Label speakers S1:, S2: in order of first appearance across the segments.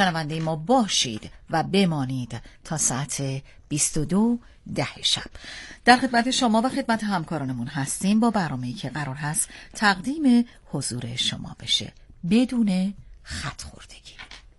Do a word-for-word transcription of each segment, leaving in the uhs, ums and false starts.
S1: شنونده ما باشید و بمانید تا ساعت بیست و دو ده شب. در خدمت شما و خدمت همکارانمون هستیم با برنامه‌ای که قرار هست تقدیم حضور شما بشه بدون خط خوردگی.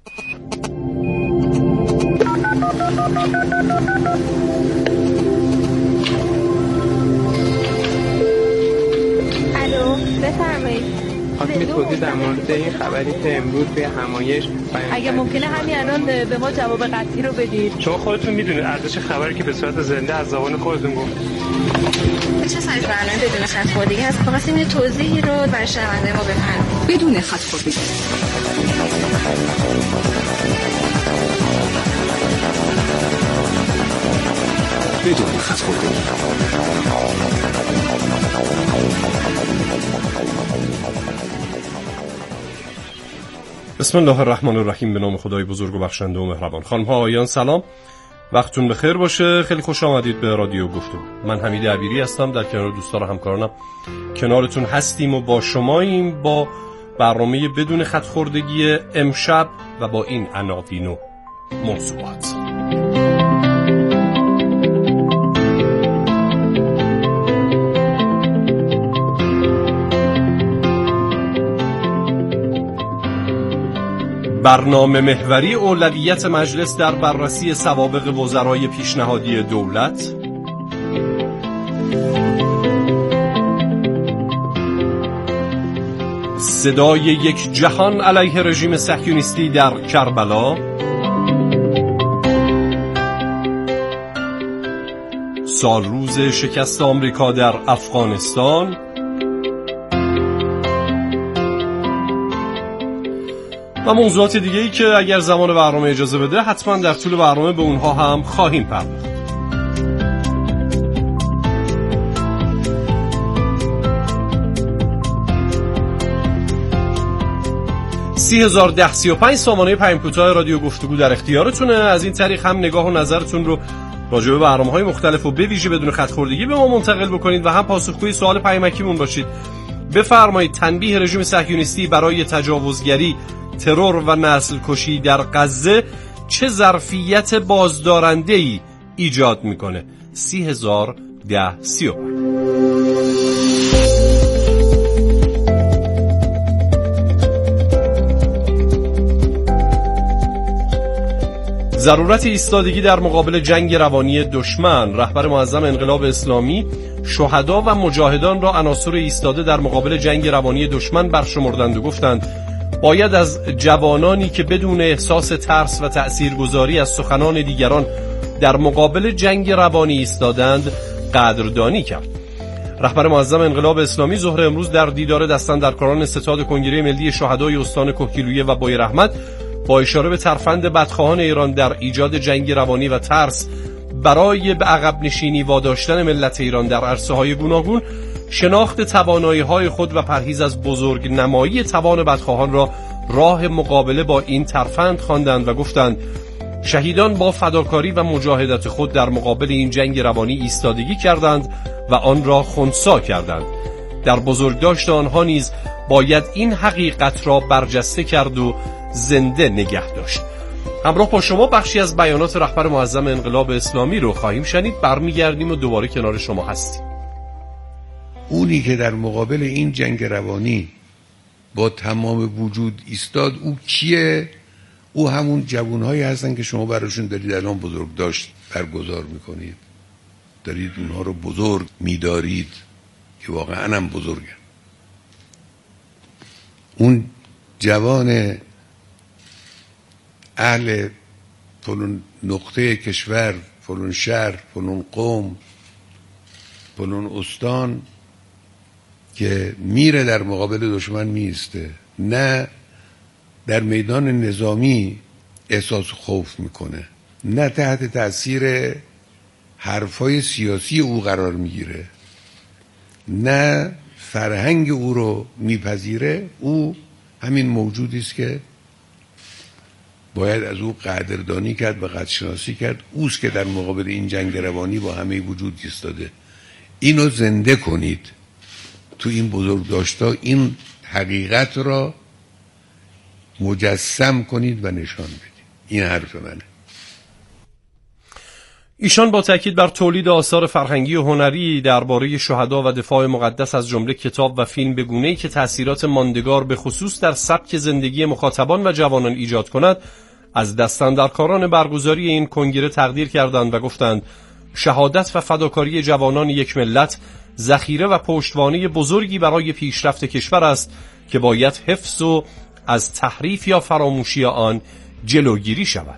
S2: الو، بفرمایید.
S3: خواستم توضیح در مورد این خبری که امروز به همایش
S2: اگه ممکنه همین الان به ما جواب قطعی رو بدید،
S3: چون خودتون میدونید ارزش خبری که به صورت زنده از زبان خودتون گفت.
S2: چه سایت برنامه بدون خط خوردگی هست؟ خواستیم یه توضیحی رو برای شنونده ما بفرمایید.
S4: بدون خط خوردگی. بدون خط خوردگی.
S5: بسم الله الرحمن الرحیم. به نام خدای بزرگ و بخشنده و مهربان. خانم ها آقایان سلام، وقتتون بخیر باشه. خیلی خوش آمدید به رادیو گفتگو. من حمید عبیری هستم، در کنار دوستان و همکارانم کنارتون هستیم و با شماییم با برنامه بدون خط خوردگی امشب و با این عناوین و موضوعات. برنامه محوری اولویت مجلس در بررسی سوابق وزرای پیشنهادی دولت. صدای یک جهان علیه رژیم صهیونیستی در کربلا. سال روز شکست آمریکا در افغانستان. و موضوعات دیگه‌ای که اگر زمان برنامه اجازه بده حتما در طول برنامه به اونها هم خواهیم پرداخت. سی هزار ده سی و پنج سامانه پیام کوتاه رادیو گفتگو در اختیارتونه. از این طریق هم نگاه و نظرتون رو راجع به برنامه‌های مختلف و به ویژه بدون خط خوردگی به ما منتقل بکنید و هم پاسخگوی سوال پیامکیمون باشید. بفرمایید تنبیه رژیم صهیونیستی برای تجاوزگری، ترور و نسل کشی در غزه چه ظرفیت بازدارنده‌ای ایجاد میکنه؟ سی هزار ده سی و پنج. ضرورت ایستادگی در مقابل جنگ روانی دشمن. رهبر معظم انقلاب اسلامی شهدا و مجاهدان را عناصر ایستاده در مقابل جنگ روانی دشمن برشمردند و گفتند باید از جوانانی که بدون احساس ترس و تأثیرگذاری از سخنان دیگران در مقابل جنگ روانی ایستادند قدردانی کرد. رهبر معظم انقلاب اسلامی ظهر امروز در دیدار دستاندرکاران ستاد کنگره ملی شهدای استان کوهگیلویه و بویر احمد با اشاره به ترفند بدخواهان ایران در ایجاد جنگ روانی و ترس برای به عقب نشینی واداشتن ملت ایران در عرصه‌های گوناگون، شناخت توانایی‌های خود و پرهیز از بزرگ نمایی توان بدخواهان را راه مقابله با این ترفند خواندند و گفتند شهیدان با فداکاری و مجاهدت خود در مقابل این جنگ روانی ایستادگی کردند و آن را خنثی کردند. در بزرگداشت آنها نیز باید این حقیقت را برجسته کرد و زنده نگه داشت. همراه با شما بخشی از بیانات رهبر معظم انقلاب اسلامی رو خواهیم شنید. برمیگردیم و دوباره کنار شما هستیم.
S6: اونی که در مقابل این جنگ روانی با تمام وجود ایستاد او کیه؟ او همون جوانهایی هستن که شما براشون دارید الان بزرگداشت برگزار میکنید، دارید اونها رو بزرگ میدارید که واقعا هم بزرگن. اون جوان اهل فلان نقطه کشور، فلان شهر، فلان قوم، فلان استان که میره در مقابل دشمن میسته، نه در میدان نظامی احساس خوف میکنه، نه تحت تأثیر حرفای سیاسی او قرار میگیره، نه فرهنگ او رو میپذیره. او همین موجودی است که باید از او قدردانی کرد و قدرشناسی کرد. اوست که در مقابل این جنگ روانی با همه وجود ایستاده. اینو زنده کنید تو این بزرگداشت‌ها، این حقیقت را مجسم کنید و نشان بدید. این حرف منه.
S5: ایشان با تاکید بر تولید آثار فرهنگی و هنری درباره شهدا و دفاع مقدس از جمله کتاب و فیلم به گونه‌ای که تأثیرات ماندگار به خصوص در سبک زندگی مخاطبان و جوانان ایجاد کند، از دستاندرکاران برگزاری این کنگره تقدیر کردند و گفتند شهادت و فداکاری جوانان یک ملت ذخیره و پشتوانه بزرگی برای پیشرفت کشور است که باید حفظ و از تحریف یا فراموشی آن جلوگیری شود.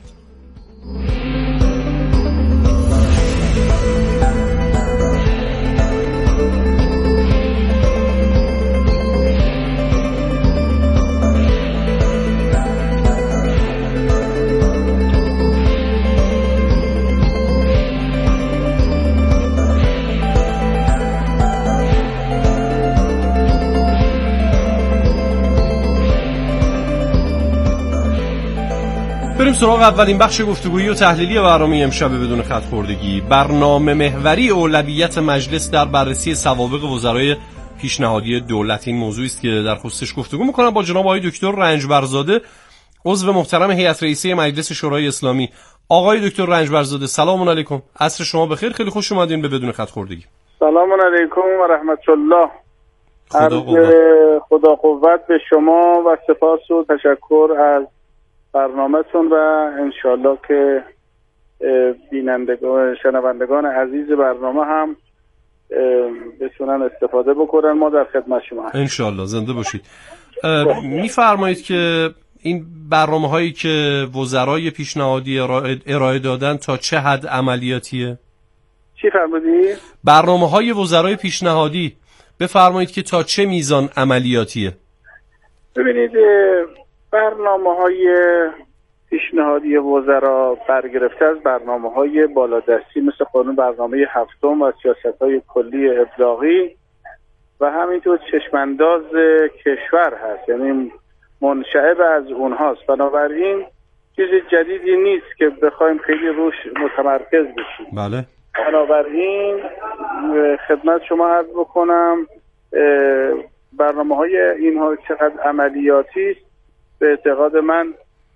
S5: بریم سراغ اولین بخش گفتگویی و تحلیلی برنامه امشب بدون خط خوردگی. برنامه محوری اولویت مجلس در بررسی سوابق وزرای پیشنهادی دولت، این موضوعی است که در خصوصش گفتگو می‌کنم با جناب آقای دکتر رنجبرزاده، عضو محترم هیئت رئیسه مجلس شورای اسلامی. آقای دکتر رنجبرزاده سلام علیکم، عصر شما بخیر، خیلی خوش اومدین به بدون خط خوردگی.
S7: سلام علیکم و رحمت الله.
S5: خدا قوت.
S7: خدا قوت به شما و سپاس و تشکر از برنامه‌تون و انشالله که بینندگان شنوندگان عزیز برنامه هم بتونن استفاده بکنن. ما در خدمت شما هستیم
S5: انشالله. زنده باشید. میفرمایید که این برنامه هایی که وزرای پیشنهادی ارائه دادن تا چه حد عملیاتیه؟
S7: چی فرمودید؟
S5: برنامه های وزرای پیشنهادی بفرمایید که تا چه میزان عملیاتیه؟
S7: ببینید برنامه‌های پیشنهادی وزرا برگرفته از برنامه‌های بالادستی مثل قانون برنامه هفتم و سیاست‌های کلی ابلاغی و همینطور چشمانداز کشور هست، یعنی منشأب از اونهاست. بنابراین چیز جدیدی نیست که بخوایم خیلی روش متمرکز بشیم.
S5: بله.
S7: بنابراین خدمت شما عرض بکنم برنامه‌های اینها چقدر عملیاتی است. به اعتقاد من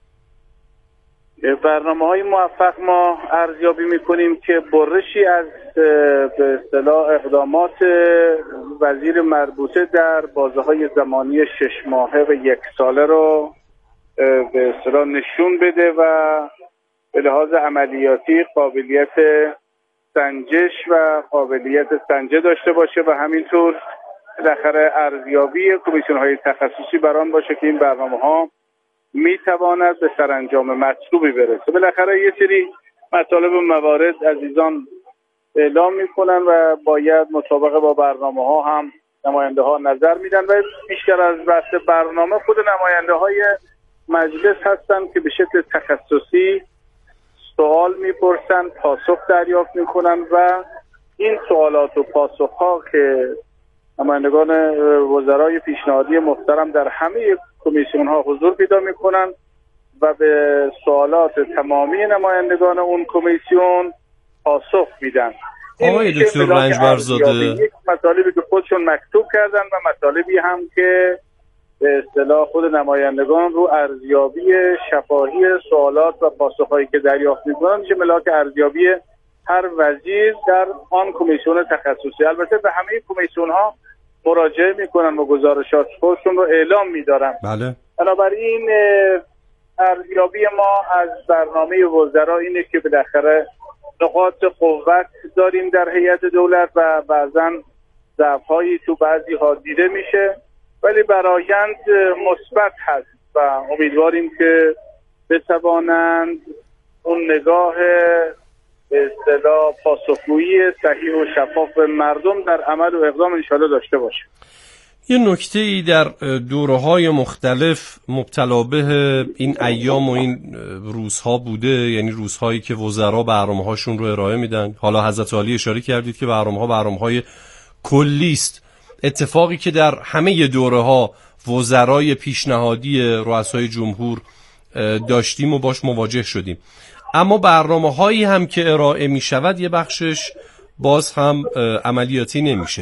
S7: برنامه‌های موفق ما ارزیابی می‌کنیم که برشی از به اصطلاح اقدامات وزیر مربوطه در بازه‌های زمانی شش ماهه و یک ساله رو به اصطلاح نشون بده و به لحاظ عملیاتی قابلیت سنجش و قابلیت سنجه داشته باشه و همینطور بالاخره ارزیابی کمیسیون‌های تخصصی بر آن باشه که این برنامه‌ها میتواند به سرانجام مطلوبی برسه. بالاخره یه سری مطالب و موارد عزیزان اعلام میکنن و باید مطابق با برنامه ها هم نماینده ها نظر میدن و بیشتر از بحث برنامه خود نماینده های مجلس هستن که به شکل تخصصی سوال میپرسن، پاسخ دریافت میکنن و این سوالات و پاسخ ها که نمایندگان وزرای پیشنهادی محترم در همه کمیسیون ها حضور پیدا میکنن و به سوالات تمامی نمایندگان اون کمیسیون پاسخ میدن.
S5: آقای دکتر رنجبرزاده،
S7: یک مطالبی که خودشون مکتوب کردن و مطالبی هم که به اصطلاح خود نمایندگان رو ارزیابی شفاهی سوالات و پاسخهایی که دریافت میکنن چه ملاک ارزیابی هر وزیر در آن کمیسیون تخصصی. البته به همه کمیسیون ها مراجعه میکنن و گزارشات خودشون رو اعلام میدارن.
S5: بله.
S7: بنابراین ارزیابی ما از برنامه وزرا اینه که بالاخره نقاط قوت داریم در هیئت دولت و بعضا ضعف‌هایی تو بعضی ها دیده میشه، ولی برآیند مثبت هست و امیدواریم که بتوانند اون نگاه به اصطلاح پاسخگویی صحیح و شفاف مردم در عمل و اقدام انشاءالله داشته باشه.
S5: یه نکته ای در دوره‌های مختلف مبتلا به این ایام و این روزها بوده، یعنی روزهایی که وزرا برنامه‌هاشون رو ارائه میدن. حالا حضرت عالی اشاره کردید که برنامه‌ها برنامه‌های کلی است، اتفاقی که در همه دوره‌ها وزرای پیشنهادی رؤسای جمهور داشتیم و باش مواجه شدیم. اما برنامه‌هایی هم که ارائه می‌شود یه بخشش باز هم عملیاتی نمیشه.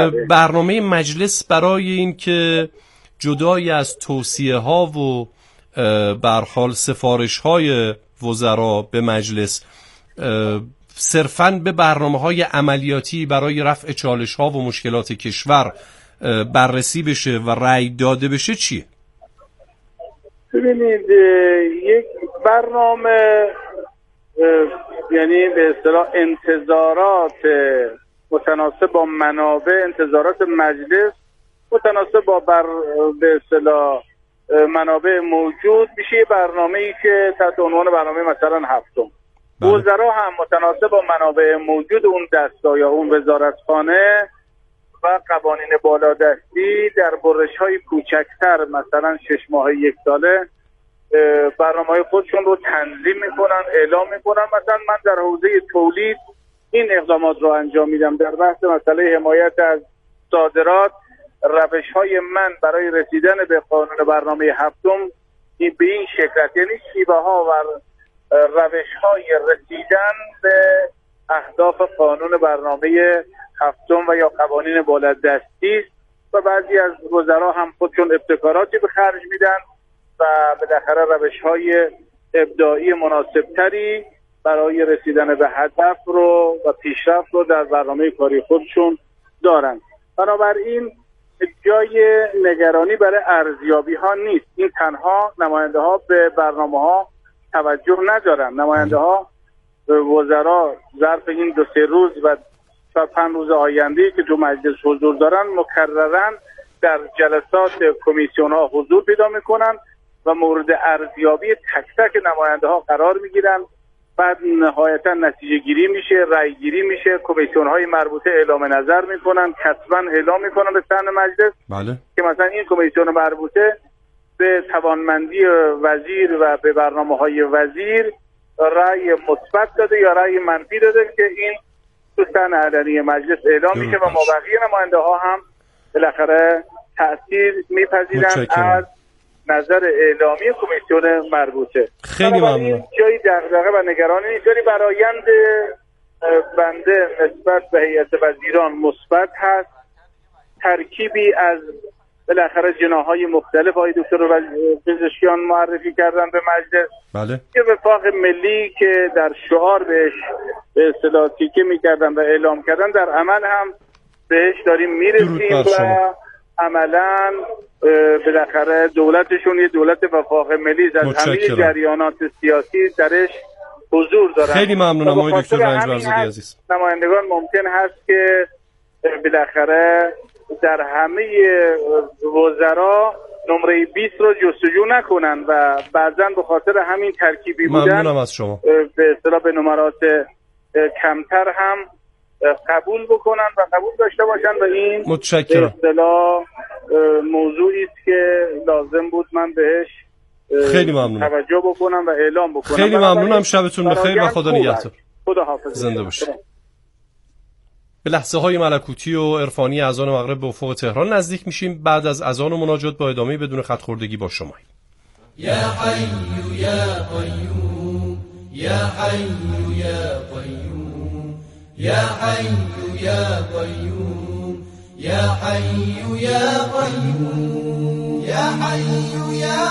S5: برنامه مجلس برای این که جدای از توصیه ها و به هر حال سفارش‌های وزرا به مجلس صرفاً به برنامه‌های عملیاتی برای رفع چالش‌ها و مشکلات کشور بررسی بشه و رأی داده بشه چیه؟
S7: ببینید یک برنامه یعنی به اصطلاح انتظارات متناسب با منابع، انتظارات مجلس متناسب با بر به اصطلاح منابع موجود میشه برنامه‌ای که تحت عنوان برنامه مثلا هفتم. بله. وزرا هم متناسب با منابع موجود اون دستگاه یا اون وزارتخانه و قوانین بالادستی در برش‌های کوچکتر مثلا شش ماه یک ساله برنامه‌های خودشون رو تنظیم میکنن، اعلام میکنن. مثلا من در حوزه تولید این اقدامات رو انجام میدم. در بحث مسئله حمایت از صادرات روش‌های من برای رسیدن به قانون برنامه هفتم این به این شکل، یعنی شیوه‌ها و روش‌های رسیدن به اهداف قانون برنامه هفتم و یا قوانین بالادستی است و بعضی از وزرا هم خودشون ابتکاراتی به خرج میدن و بالاخره روش‌های ابداعی مناسبتری برای رسیدن به هدف رو و پیشرفت رو در برنامه کاری خودشون دارن. بنابراین جای نگرانی برای ارزیابی ها نیست. این تنها نماینده ها به برنامه ها توجه ندارن. نماینده ها وزرا ظرف این دو سه روز و پنج روز آینده که تو مجلس حضور دارن مکررن در جلسات کمیسیون ها حضور پیدا میکنن و مورد ارزیابی تک تک نماینده ها قرار میگیرن. بعد نهایتا نتیجه گیری میشه، رأی گیری میشه، کمیسیون های مربوطه اعلام نظر میکنن، کتباً اعلام میکنن به صحن مجلس.
S5: بله.
S7: که مثلا این کمیسیون مربوطه به توانمندی وزیر و به برنامه های وزیر رأی مثبت داده یا رأی منفی داده که این تو صحن علنی مجلس اعلام میشه و مابقی نماینده ها هم بالاخره تأثیر میپذیرن از نظر اعلامی کمیسیون مربوطه.
S5: خیلی ممنون.
S7: جایی دغدغه و نگرانی نیست. ولی برآیند بنده نسبت به هیئت وزیران مثبت هست. ترکیبی از بالاخره جناح‌های مختلف آقای دکتر پزشکیان معرفی کردن به مجلس.
S5: بله.
S7: که وفاق ملی که در شعار بهش به اصطلاح تیکه می‌کردن و اعلام کردن در عمل هم بهش داریم میرسیم و عملاً بالاخره دولتشون یه دولت وفاق ملی از همه جریانات سیاسی درش حضور دارن.
S5: خیلی ممنونم آقای دکتر رنجبرزاده عزیز.
S7: نمایندگان ممکن هست که بالاخره در همه وزرا نمره بیست رو جستجو نکنن و بعضن به خاطر همین ترکیبی بودن
S5: ممنونم از شما
S7: به اصطلاح به نمرات کمتر هم قبول بکنن و قبول داشته باشن و این
S5: متشکرم.
S7: به اصطلاح موضوعی است که لازم بود من بهش
S5: خیلی ممنونم
S7: توجه بکنم و اعلام بکنم.
S5: خیلی ممنونم. شبتون بخیر و خدا نگهدار.
S7: خدا حافظ.
S5: زنده باشید. به لحظه های ملکوتی و عرفانی اذان مغرب به افق تهران نزدیک میشیم. بعد از اذان و مناجات با ادامه بدون خط خوردگی با شما.
S8: یا حی یا قیوم یا حی یا قیوم یا حی یا قیوم یا حی یا قیوم یا حی یا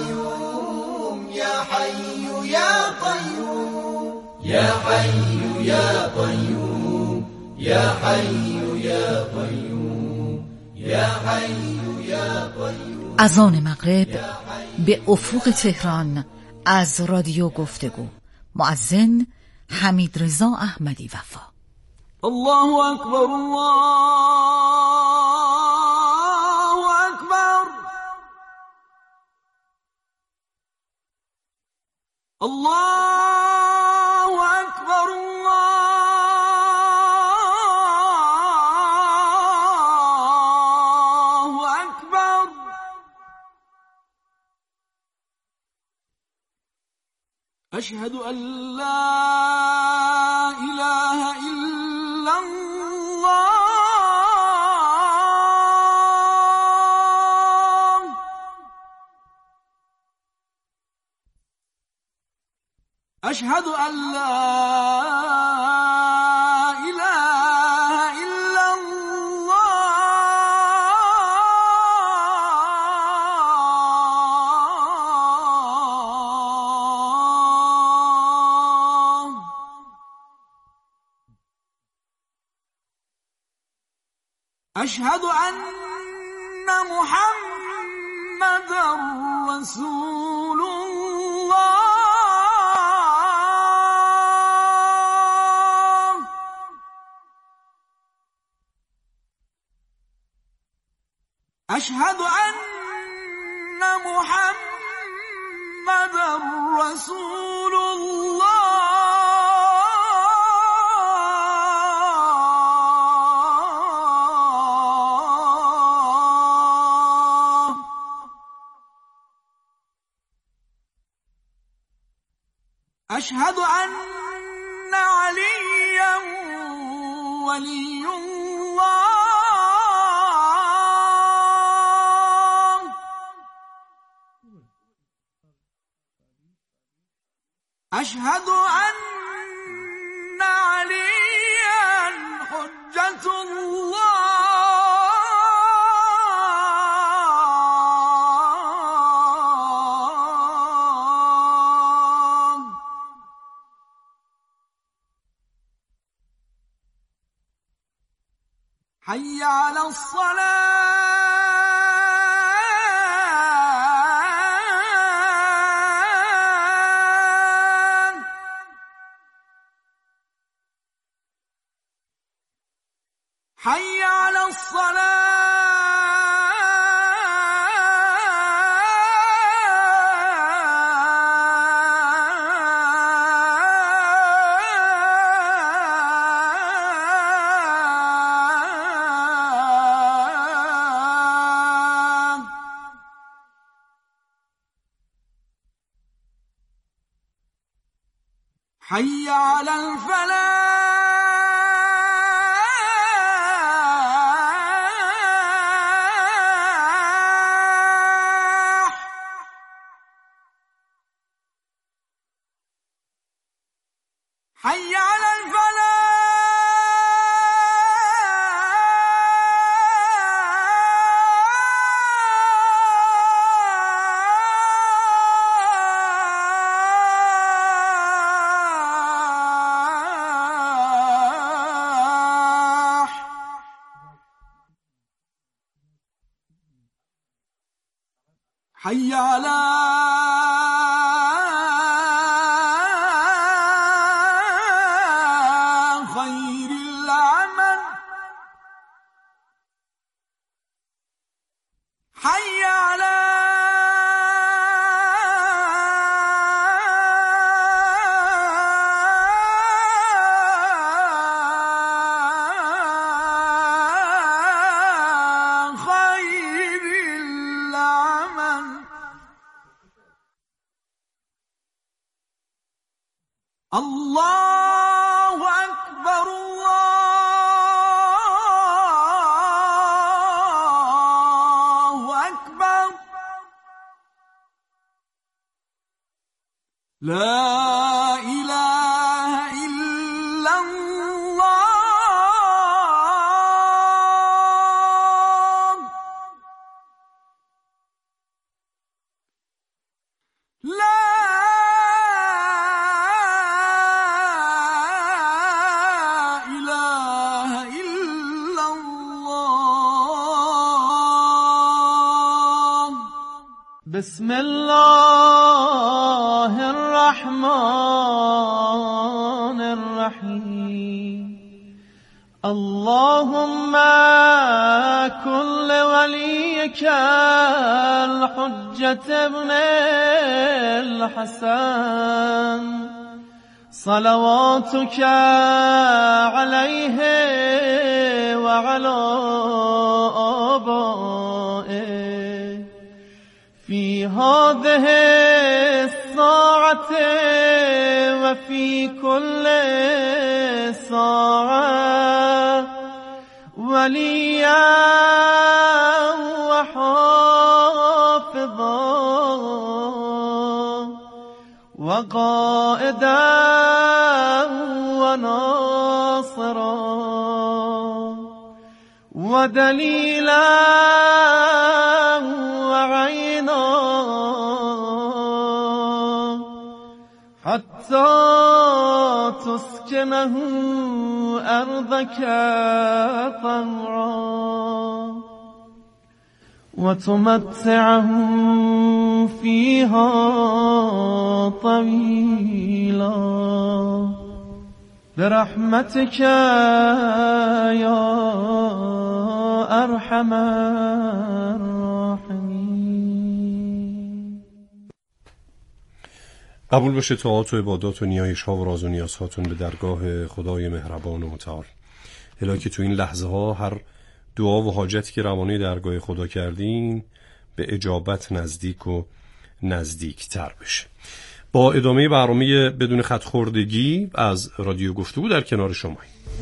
S8: قیوم یا حی یا قیوم یا حی یا قیوم یا حی یا قیوم یا حی یا قیوم.
S1: اذان مغرب به افق تهران از رادیو گفتگو. مؤذن حمید رضا احمدی وفا.
S8: الله اکبر الله اکبر الله اکبر الله اکبر. اشهد ان لا اله الا الله. اشهد ان لا اله الا الله. اشهد ان محمد رسول الله اشهد ان محمد رسول الله اشهد ان عليا ولي الله اشهد ان عليا حجة الله حي على الصلاة حي على الصلاة حي على الفلاح حي على الفلاح حي على خير العمل حي على خير العمل الله أكبر الله أكبر لا إله إلا الله لا بسم الله الرحمن الرحيم اللهم كن لوليك الحجة ابن الحسن صلواتك عليه وعلى آبائه في هذه الساعة وفي كل ساعة وليا وحافظا وقائدا وناصرا ودليلا وعينا حتی تسکنه ارضک طوعا و تمتعه فیها طویلا برحمتک یا ارحم الراحمین.
S5: قبول بشه طاعات و عبادات و نیایش ها و راز و نیازهاتون به درگاه خدای مهربان و متعال. الهی که تو این لحظه ها هر دعا و حاجتی که روانه درگاه خدا کردین به اجابت نزدیک و نزدیکتر بشه. با ادامه برنامه بدون خط خوردگی از رادیو گفتگو در کنار شما.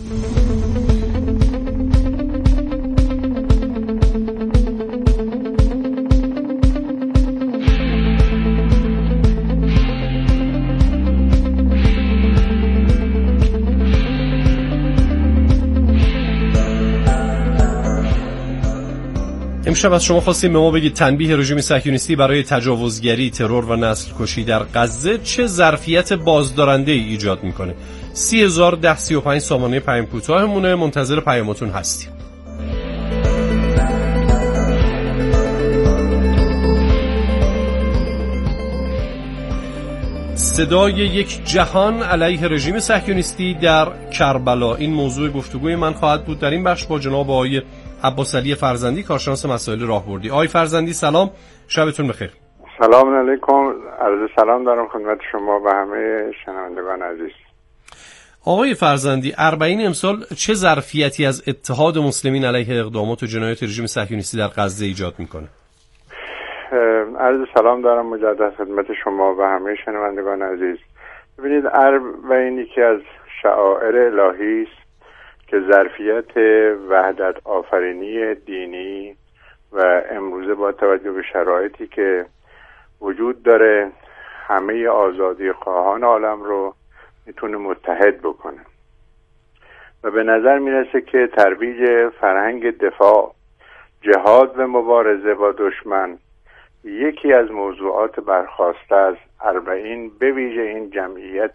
S5: امشب از شما خواستیم به ما بگید تنبیه رژیم صهیونیستی برای تجاوزگری، ترور و نسل کشی در غزه چه ظرفیت بازدارنده ای ایجاد میکنه؟ سی هزار ده سی و پنج سامانه پیام کوتاهمونه، منتظر پیاماتون هستیم. صدای یک جهان علیه رژیم صهیونیستی در کربلا، این موضوع گفتگوی من خواهد بود در این بخش با جناب آقای عباس علی فرزندی، کارشناس مسائل راهبردی. آقای فرزندی سلام، شبتون بخیر.
S9: سلام علیکم، عرض سلام دارم خدمت شما و همه شنوندگان عزیز.
S5: آقای فرزندی، اربعین امسال چه ظرفیتی از اتحاد مسلمین علیه اقدامات و جنایات رژیم صهیونیستی در غزه ایجاد میکنه؟
S9: عرض سلام دارم مجدد خدمت شما و همه شنوندگان عزیز. ببینید، اربعینی که از شعائر الهی است که ظرفیت وحدت آفرینی دینی و امروزه با توجه به شرایطی که وجود داره همه آزادی خواهان عالم رو میتونه متحد بکنه و به نظر میرسه که ترویج فرهنگ دفاع، جهاد و مبارزه با دشمن یکی از موضوعات برخواسته از اربعین به ویژه این جمعیت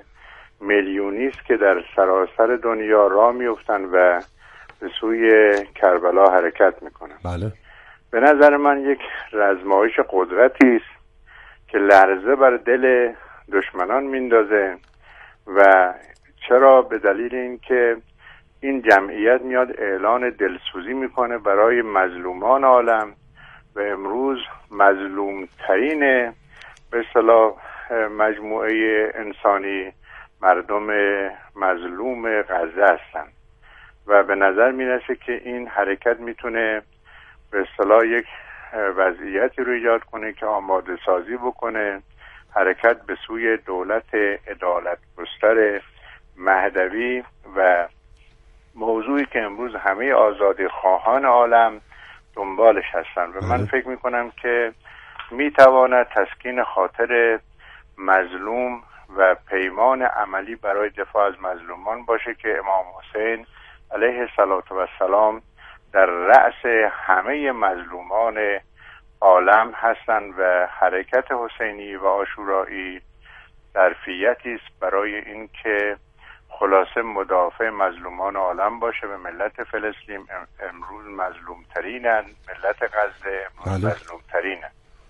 S9: میلیونی است که در سراسر دنیا راه میافتند و به سوی کربلا حرکت میکنند.
S5: بله.
S9: به نظر من یک رزمایش قدرتی است که لرزه بر دل دشمنان میندازه و چرا؟ به دلیل اینکه این جمعیت میاد اعلان دلسوزی میکنه برای مظلومان عالم و امروز مظلوم ترین به اصطلاح مجموعه انسانی مردم مظلوم غزه هستند و به نظر میرسه که این حرکت میتونه به اصطلاح یک وضعیتی رو ایجاد کنه که آماده سازی بکنه حرکت به سوی دولت عدالت گستر مهدوی و موضوعی که امروز همه آزادی خواهان عالم دنبالش هستن و من فکر میکنم که میتواند تسکین خاطر مظلوم و پیمان عملی برای دفاع از مظلومان باشه که امام حسین علیه السلام در رأس همه مظلومان عالم هستند و حرکت حسینی و عاشورایی ظرفیتی است برای اینکه خلاصه مدافع مظلومان عالم باشه و ملت فلسطین امروز مظلوم ترینن، ملت غزه امروز مظلوم ترینن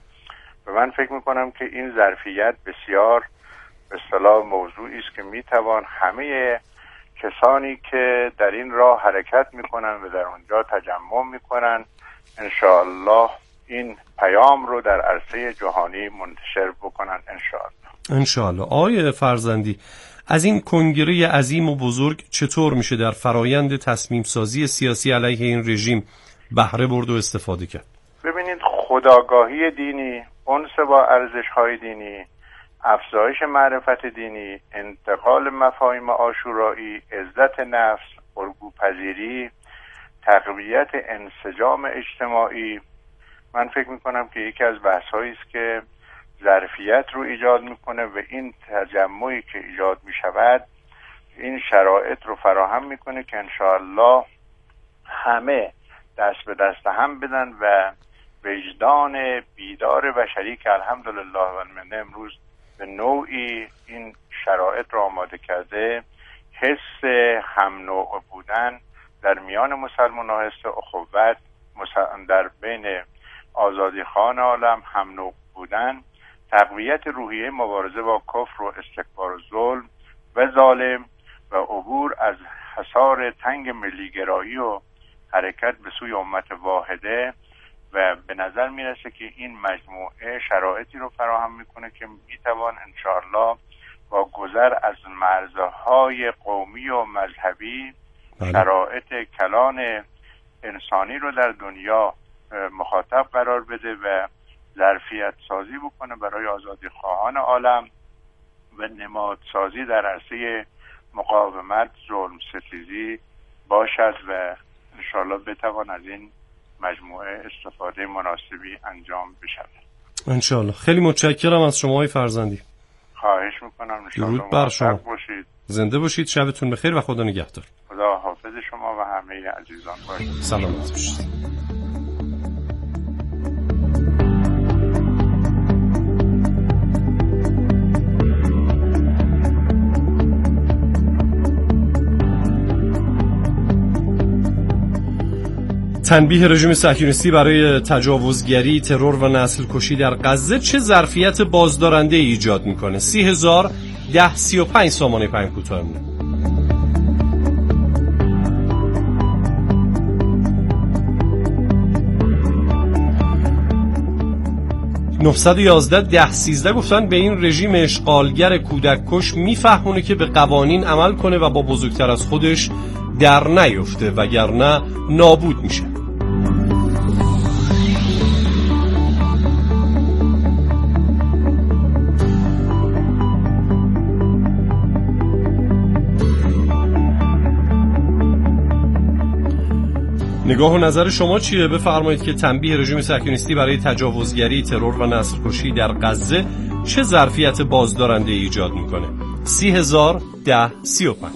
S9: و من فکر میکنم که این ظرفیت بسیار به اصطلاح موضوعی است که میتوان همه کسانی که در این راه حرکت میکنن و در اونجا تجمع میکنن ان شاء الله این پیام رو در عرصه جهانی منتشر بکنن ان شاء الله.
S5: ان شاء الله. آقای فرزندی، از این کنگره عظیم و بزرگ چطور میشه در فرایند تصمیم سازی سیاسی علیه این رژیم بهره برد و استفاده کرد؟
S9: ببینید، خودآگاهی دینی، انس با ارزش‌های دینی، افزایش معرفت دینی، انتقال مفاهیم عاشورایی، عزت نفس، الگوپذیری، تقویت انسجام اجتماعی، من فکر میکنم که یکی از بحث‌هایی است که ظرفیت رو ایجاد میکنه و این تجمعی که ایجاد میشود این شرایط رو فراهم میکنه که انشاءالله همه دست به دست هم بدن و وجدان بیدار بشری که الحمدلله و المنه امروز به نوعی این شرایط را آماده کرده، حس هم نوع بودن در میان مسلمان ها، حس اخوت در بین آزادیخواهان عالم، هم نوع بودن، تقویت روحیه مبارزه با کفر و استکبار و ظلم و ظالم و عبور از حصار تنگ ملیگرایی و حرکت به سوی امت واحده. و به نظر میرسه که این مجموعه شرایطی رو فراهم میکنه که میتوان انشاءالله با گذر از مرزهای قومی و مذهبی بله. شرایط کلان انسانی رو در دنیا مخاطب قرار بده و ظرفیت سازی بکنه برای آزادی خواهان عالم و نماد سازی در عرصه مقاومت ظلم ستیزی باشد و انشاءالله بتوان از این مجموعه استفاده مناسبی انجام بشود.
S5: انشاءالله. خیلی متشکرم از شما های فرزندی.
S9: خواهش میکنم. انشاءالله
S5: درود بر شما.
S9: باشید.
S5: زنده باشید. شبتون بخیر و خدا نگهدار.
S9: خدا حافظ شما و همه عزیزان باشید.
S5: سلامت باشید. تنبیه رژیم صهیونیستی برای تجاوزگری، ترور و نسل کشی در غزه چه ظرفیت بازدارنده ایجاد میکنه؟ سی هزار ده سی و پنج سامانه پنج کوتاه مونه. نهصد و یازده ده سیزده گفتن به این رژیم اشغالگر کودک کش میفهمونه که به قوانین عمل کنه و با بزرگتر از خودش در نیفته وگرنه نابود میشه. نگاه و نظر شما چیه؟ بفرمایید که تنبیه رژیم صهیونیستی برای تجاوزگری، ترور و نسل کشی در غزه چه ظرفیت بازدارنده ایجاد میکنه؟ سی هزار ده سی و پنج.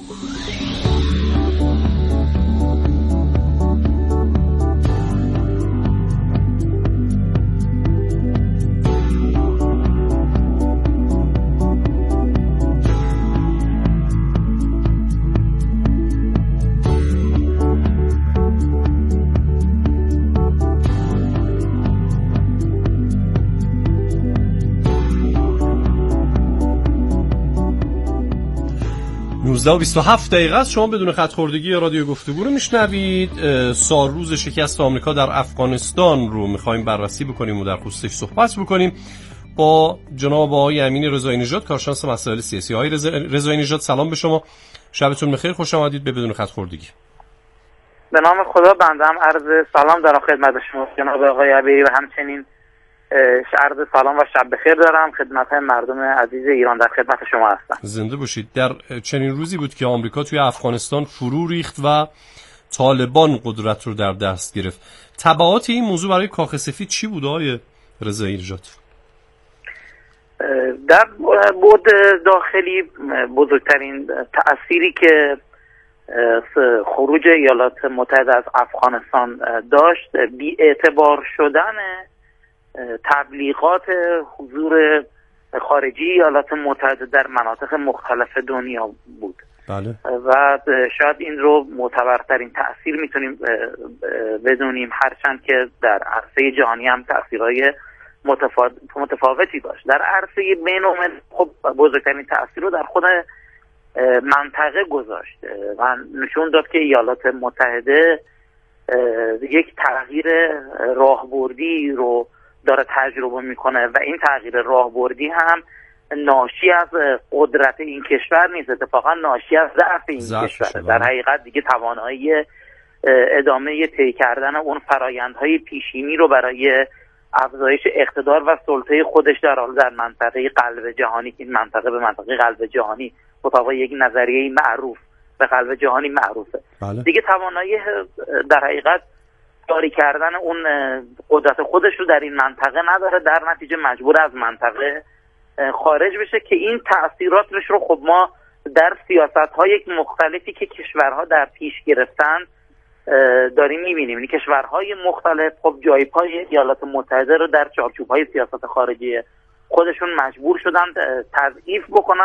S5: نوزده و بیست و هفت دقیقه است. شما بدون خط خوردگی رادیو گفتگو رو میشنوید. سالروز شکست آمریکا در افغانستان رو میخوایم بررسی بکنیم و در خصوصش صحبت بکنیم با جناب آقای امین رضایی نژاد، کارشناس مسائل سیاسی. آقای رضایی نژاد سلام به شما، شبتون بخیر، خوش آمدید به بدون خط خوردگی.
S10: به نام خدا بنده هم عرض سلام دارم خدمت شما جناب آقای عبیری و همچنین عرض سلام و شب بخیر دارم خدمت مردم عزیز ایران. در خدمت شما هستم.
S5: زنده باشید. در چنین روزی بود که آمریکا توی افغانستان فرو ریخت و طالبان قدرت رو در دست گرفت. تبعات این موضوع برای کاخ سفید چی بود آقای رضایی نژاد؟
S10: در بود داخلی بزرگترین تأثیری که خروج ایالات متحده از افغانستان داشت بی اعتبار شدن تبلیغات حضور خارجی ایالات متحده در مناطق مختلف دنیا بود.
S5: بله.
S10: و شاید این رو معتبرترین تأثیر میتونیم بدونیم، هرچند که در عرصه جهانی هم تأثیرهای متفاوتی داشت. در عرصه بین‌المللی خب بزرگترین تأثیر رو در خود منطقه گذاشت و نشون داد که ایالات متحده یک تغییر راهبردی رو داره تجربه میکنه و این تغییر راهبردی هم ناشی از قدرت این کشور نیست، اتفاقا ناشی از ضعف این کشور. در حقیقت دیگه توانایی ادامه طی کردن اون فرایندهای پیشینی رو برای افزایش اقتدار و سلطه خودش در حال در منطقه قلب جهانی، این منطقه به منطقه قلب جهانی مطابق یک نظریه معروف به قلب جهانی معروفه.
S5: بله.
S10: دیگه توانایی در حقیقت جاری کردن اون قدرت خودش رو در این منطقه نداره، در نتیجه مجبور از منطقه خارج بشه که این تأثیراتش رو خب ما در سیاست‌های مختلفی که کشورها در پیش گرفتن داریم می‌بینیم. این کشورهای مختلف خب جای پای ایالات متحده رو در چارچوب‌های سیاست خارجی خودشون مجبور شدن تضعیف بکنن